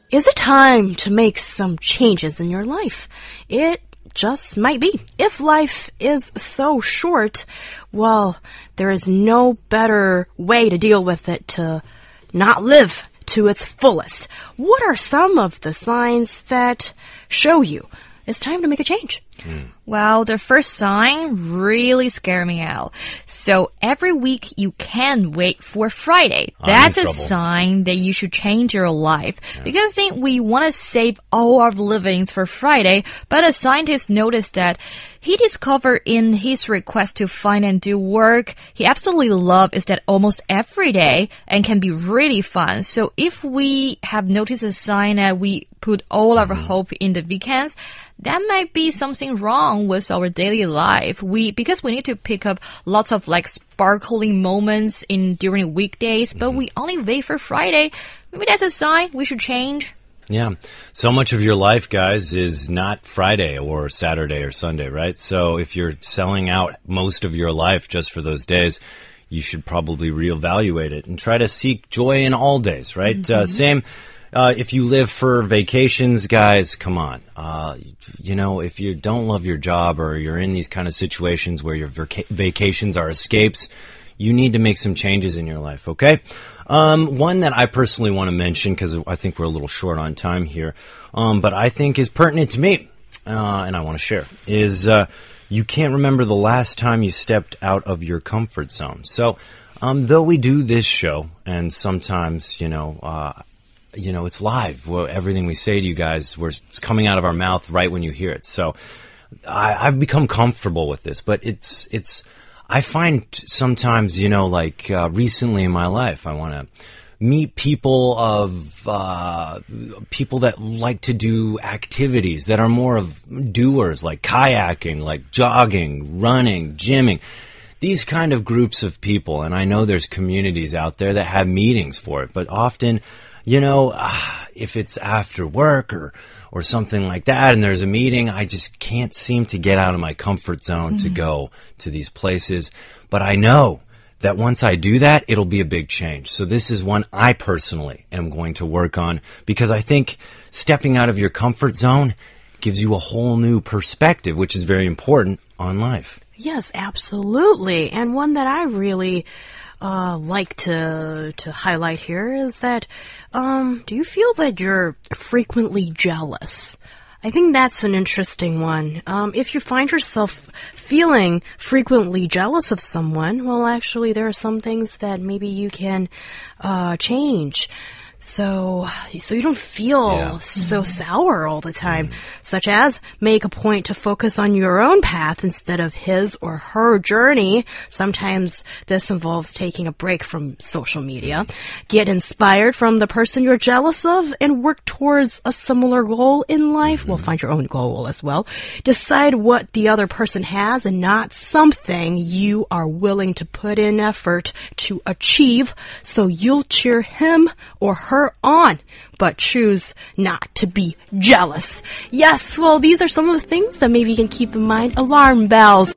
Is it time to make some changes in your life? It just might be. If life is so short, well, there is no better way to deal with it to not live to its fullest. What are some of the signs that show you it's time to make a change? Well, the first sign really scared me out. So every week you can't wait for Friday. That's a sign that you should change your life. Because I think we want to save all our livings for Friday, but a scientist noticed that he discovered in his request to find and do work, he absolutely loves is that almost every day and can be really fun. So if we have noticed a sign that we put all our hope in the weekends, that might be something wrong with our daily life. Because we need to pick up lots of like sparkling moments during weekdays, but we only wait for Friday. Maybe that's a sign we should change. Yeah. So much of your life, guys, is not Friday or Saturday or Sunday, right? So if you're selling out most of your life just for those days, you should probably reevaluate it and try to seek joy in all days, right? Same. If you live for vacations, guys, come on. If you don't love your job or you're in these kind of situations where your vacations are escapes, you need to make some changes in your life, okay? One that I personally want to mention, because I think we're a little short on time here, but I think is pertinent to me, and I want to share, is you can't remember the last time you stepped out of your comfort zone. So, though we do this show, and sometimes, it's live. Well, everything we say to you guys, it's coming out of our mouth right when you hear it. So I've become comfortable with this, but I find sometimes, recently in my life, I want to meet people that like to do activities that are more of doers, like kayaking, like jogging, running, gymming. These kind of groups of people, and I know there's communities out there that have meetings for it, but often, if it's after work or something like that and there's a meeting, I just can't seem to get out of my comfort zone to go to these places. But I know that once I do that, it'll be a big change. So this is one I personally am going to work on, because I think stepping out of your comfort zone gives you a whole new perspective, which is very important on life. Yes, absolutely. And one that I really like to highlight here is that, do you feel that you're frequently jealous? I think that's an interesting one. If you find yourself feeling frequently jealous of someone, well, actually, there are some things that maybe you can change. So you don't feel so sour all the time, such as make a point to focus on your own path instead of his or her journey. Sometimes this involves taking a break from social media. Get inspired from the person you're jealous of and work towards a similar goal in life. Well, find your own goal as well. Decide what the other person has and not something you are willing to put in effort to achieve, so you'll cheer him or her on, but choose not to be jealous. Yes, well, these are some of the things that maybe you can keep in mind. Alarm bells.